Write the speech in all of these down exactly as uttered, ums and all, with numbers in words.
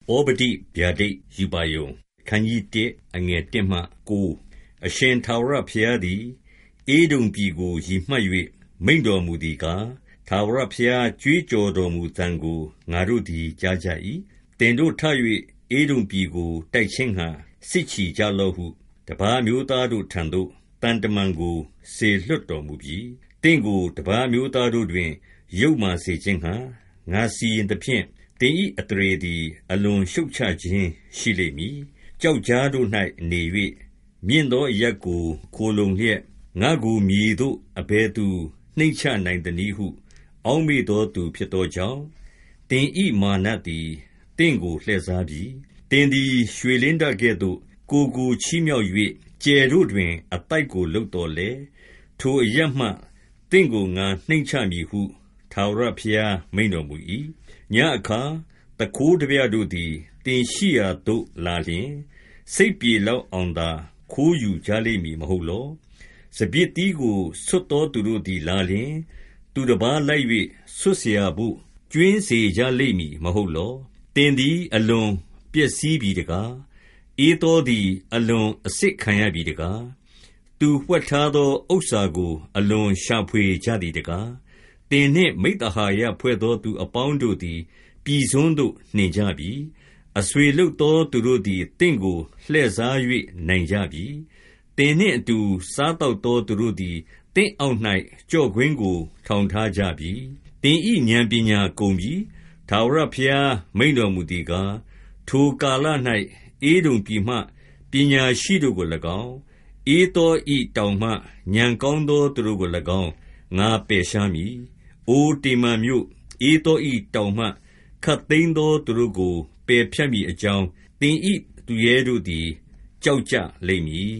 ဩဗဒိဗျာဒိတ်ယူပါယုံခန်းကြီးတစ်အငယ်တစ်မှကိုအရှင်ထာဝရဘုရားသည်ဧဒုံပြည်ကိုရည်မှတ်၍မိန့်တော်မူသည်ကားထာဝရဘုရားကြွေးကြော်တော်မူသံကိုငါတို့သည်ကြားကြ၏တင်တို့ထ၍ဧဒုံပြည်ကိုတိုက်ခြင်းဟံစစ်ချီကြလော့ဟုတပါးမျိုးသားတို့ထံသို့တန်တမန်ကိုစေလွှတ်တော်မူပြီးတင့်ကိုတပါးမျိုးသားတို့တွင်ရုပ်မာစေခြင်းဟံငါစီရင်သဖြင့်တင်ဤအတရေသည်အလွန်ရှုတ်ချခြင်းရှိလိမ့်မည်ကြောက်ကြားတို့၌နေ၍မြင့်သောအရက်ကိုခိုလုံလျက်ငါကိုမြေသို့အဘယ်သူနှိမ့်ချနိုင်သနည်းဟုအောက်မေ့သောသူဖြစ်သောကြောင့်တင်ဤမာနသည်တင့်ကိုလှည့်စားပြီးတင်သည်ရွှေလင်းတကဲ့သို့ကိုကိုချီးမြှောက်၍ကျယ်တို့တွင်အတိုက်ကိုလှုပ်တော်လေထိုအရက်မှတင့်ကိုငါနှိမ့်ချမည်ဟုထာဝရဘုရားမိန့်တော်မူ၏ညအခါတခိုးတပြတို့သည်တင်ရှိရာသို့လာလျင်စိတ်ပြေလောက်အောင်သာခိုးယူကြလိမ့်မည်မဟုတ်လောစပစ်တီးကိုဆွတ်တော်သူတို့သည်လာလျင်သူတစ်ပါးလိုက်၍ဆွတ်เสียဖို့ကျွင်းစေကြလိမ့်မည်မဟုတ်လောတင်သည်အလွန်ပျက်စီးပြီတကားအေးတော်သည်အလွန်အစစ်ခံရပြီတကားသူဝှက်ထားသောဥစ္စာကိုအလွန်ရှာဖွေကြသည်တကားတင်နှင့်မိတ္တဟာယဖွဲ့သောသူအပေါင်းတို့သည်ပြည်စွန်းသို့နှင်ကြပြီအဆွေလုသောသူတို့သည်တင့်ကိုလှည့်စား၍နိုင်ကြပြီတင်နှင့်အတူစားတောက်သောသူတို့သည်တင့်အောက်၌ကြော့ကွင်းကိုထောင်ထားကြပြီတင်ဤဉာဏ်ပညာကုန်ပြီထာဝရဘုရားမိန့်တော်မူသည်ကားထိုကာလ၌ဧဒုံပြည်မှပညာရှိတို့ကို၎င်းဧသောဤတောင်မှဉာဏ်ကောင်းသောသူတို့ကို၎င်းငါပယ်ရှားမည်အိုတေမန်မြို့ဧသောဤတောင်မှခတ်သိမ်းသောသူတို့ကိုပယ်ဖြတ်မည်အကြောင်းတင်ဤသူရဲတို့သည်ကြောက်ကြလိမ့်မည်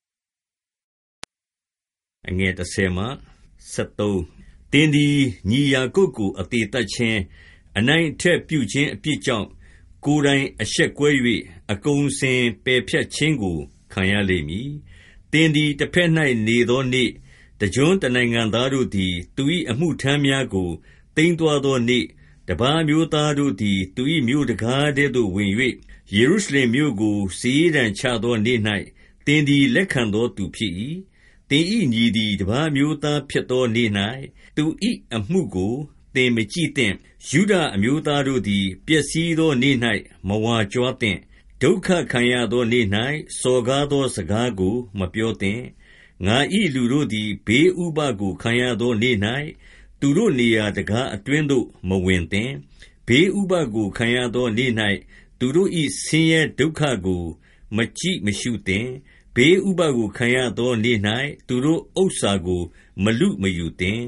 အငယ်တစ်ဆယ်မှဆက်သုံးတင်သည်ညီယာကုပ်ကိုအသေးတတ်ခြင်းအနိုင်အထက်ပြုခြင်းအပြစ်ကြောင့်ကိုယ်တိုင်အရှက်ကွဲ၍အကုန်စင်ပယ်ဖြတ်ခြင်းကိုခံရလိမ့်မည်တင်သည်တစ်ဖက်၌နေသောနေ့တကျွန်းတနိုင်ငံသားတို့သည်သူ၏အမှုထမ်းများကိုတိမ်းသွားသောနေ့တပါးမျိုးသားတို့သည်သူ၏မြို့တကားထဲသို့ဝင်၍ယေရုရှလင်မြို့ကိုစီးရန်ချသောနေ့၌တင်သည်လက်ခံသောသူဖြစ်၏တင်၏ညီသည်တပါးမျိုးသားဖြစ်သောနေ့၌သူ၏အမှုကိုတင်မကြည့်သင့်ယုဒအမျိုးသားတို့သည်ပျက်စီးသောနေ့၌မဝါကြွားသင့်ဒုက္ခခံရသောနေ့၌စော်ကားသောစကားကိုမပြောသင့်ငါ၏လူတို့သည်ဘေးဥပဒ်ကိုခံရသောနေ့၌သူတို့နေရာတကားအတွင်းသို့မဝင်သင့်ဘေးဥပဒ်ကိုခံရသောနေ့၌သူတို့၏ဆင်းရဲဒုက္ခကိုမကြည့်မရှုသင့်ဘေးဥပဒ်ကိုခံရသောနေ့၌သူတို့ဥစ္စာကိုမလုမယူသင့်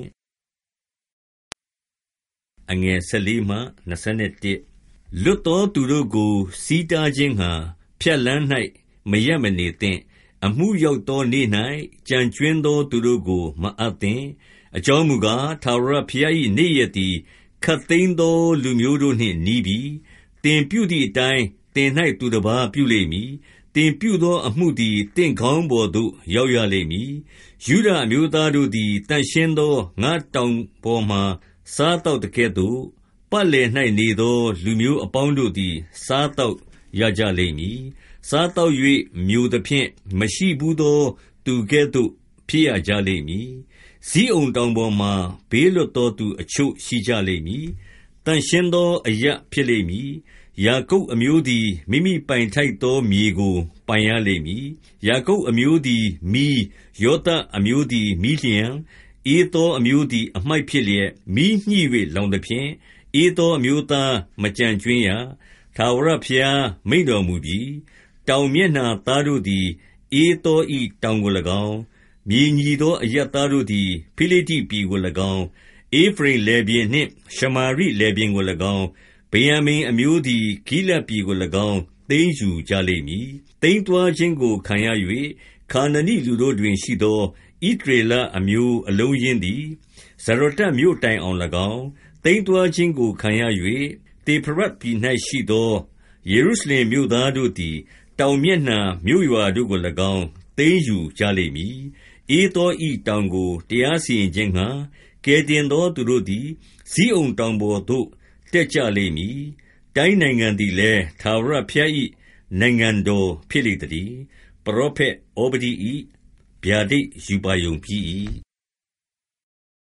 အငယ်၁၄မှ၂၁လွတ်သောသူတို့ကိုစီးတားခြင်းဟံဖြတ်လန်း၌မရက်မနေသင့်အမှုရောက်သောနေ့၌ကြံကျွင်းသောသူတို့ကိုမအပ်သင့်အကြောင်းမူကားထာဝရဘုရား၏နေ့ရက်သည်ခတ်သိမ်းသောလူမျိုးတို့နှင့်နီးပြီတင်ပြုသည့်အတိုင်းတင်၌သူတစ်ပါးပြုလိမ့်မည်တင်ပြုသောအမှုသည်တင့်ခေါင်းပေါ်သို့ရောက်ရလိမ့်မည်ယုဒအမျိုးသားတို့သည်တန်ရှင်းသောငါတောင်ပေါ်မှစားတောက်တကဲ့သို့ပတ်လည်၌နေသောလူမျိုးအပေါင်းတို့သည်စားတောက်ရကြလိမ့်မည်စားတောက်၍မျိုးသဖြင့်မရှိဘူးသောသူကဲ့သို့ဖြစ်ရကြလိမ့်မည်ဇိအုန်တောင်ပေါ်မှဘေးလွတ်သောသူအချို့ရှိကြလိမ့်မည်တန်ရှင်းသောအရပ်ဖြစ်လိမ့်မည်ယာကုပ်အမျိုးသည်မိမိပိုင်ထိုက်သောမြေကိုပိုင်ရလိမ့်မည်ယာကုပ်အမျိုးသည်မီးယောသပ်အမျိုးသည်မီးလျှံဧသောအမျိုးသည်အမှိုက်ဖြစ်လျက်မီးညှိ၍လောင်သဖြင့်ဧသောအမျိုးသားမကြံကျွင်းရထာဝရဘုရားမိန့်တော်မူပြီးတောင်မျက်နှာသားတို့သည်ဧသောဤတောင်ကို၎င်းမြေညီသောအရပ်သားတို့သည်ဖိလိတ္တိပြည်ကို၎င်းဧဖရိမ်လယ်ပြင်နှင့်ရှမာရိလယ်ပြင်ကို၎င်းဗင်္ယာမိန်အမျိုးသည်ဂိလဒ်ပြည်ကို၎င်းသိမ်းယူကြလိမ့်မည်သိမ်းသွားခြင်းကိုခံရ၍ခါနနိလူတို့တွင်ရှိသောဣသရေလအမျိုးအလုံးရင်းသည်ဇရတမြို့တိုင်အောင်၎င်းသိမ်းသွားခြင်းကိုခံရ၍တေဖရတ်ပြည်၌ရှိသောယေရုရှလင်မြို့သားတို့သည်တောင်မျက်နှာမြို့ရွာတို့ကို၎င်းသိမ်းယူကြလိမ့်မည်ဧသောဤတောင်ကိုတရားစီရင်ခြင်းငှါကယ်တင်သောသူတို့သည်ဇိအုန်တောင်ပေါ်သို့တက်ကြလိမ့်မည်တတိုင်းနိုင်ငံသည်လည်းထာဝရဘုရား၏နိုင်ငံတော်ဖြစ်လေသတည်း။ ပရောဖက်ဩဗဒိ၏ ဗျာဒိတ်ရူပါရုံဖြစ်၏